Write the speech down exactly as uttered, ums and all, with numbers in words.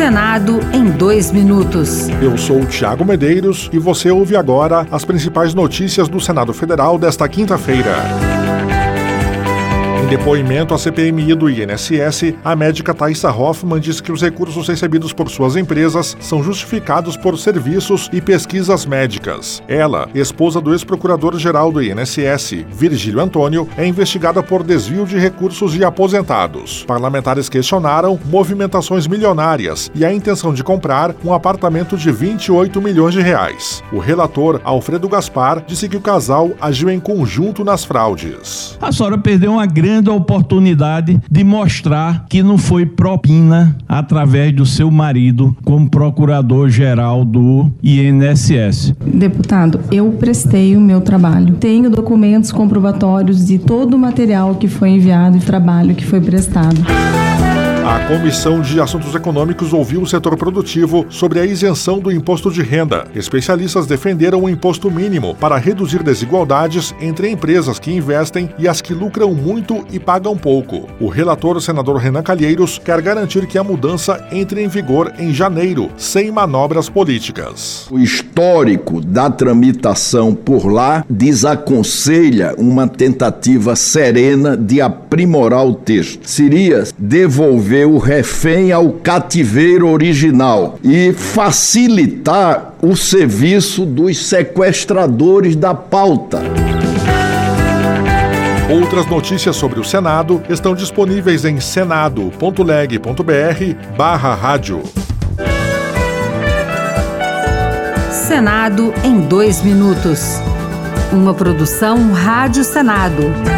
Senado em dois minutos. Eu sou o Thiago Medeiros e você ouve agora as principais notícias do Senado Federal desta quinta-feira. Em depoimento à C P M I do I N S S, a médica Thaisa Hoffmann diz que os recursos recebidos por suas empresas são justificados por serviços e pesquisas médicas. Ela, esposa do ex-procurador-geral do I N S S, Virgílio Antônio, é investigada por desvio de recursos de aposentados. Parlamentares questionaram movimentações milionárias e a intenção de comprar um apartamento de vinte e oito milhões de reais. O relator, Alfredo Gaspar, disse que o casal agiu em conjunto nas fraudes. A senhora perdeu uma grande oportunidade de mostrar que não foi propina através do seu marido como procurador-geral do I N S S. Deputado, eu prestei o meu trabalho. Tenho documentos comprobatórios de todo o material que foi enviado e trabalho que foi prestado. A Comissão de Assuntos Econômicos ouviu o setor produtivo sobre a isenção do imposto de renda. Especialistas defenderam o imposto mínimo para reduzir desigualdades entre empresas que investem e as que lucram muito e pagam pouco. O relator, o senador Renan Calheiros, quer garantir que a mudança entre em vigor em janeiro, sem manobras políticas. O histórico da tramitação por lá desaconselha uma tentativa serena de aprimorar o texto. Seria devolver o refém ao cativeiro original e facilitar o serviço dos sequestradores da pauta. Outras notícias sobre o Senado estão disponíveis em senado.leg.br barra rádio. Senado em dois minutos. Uma produção Rádio Senado.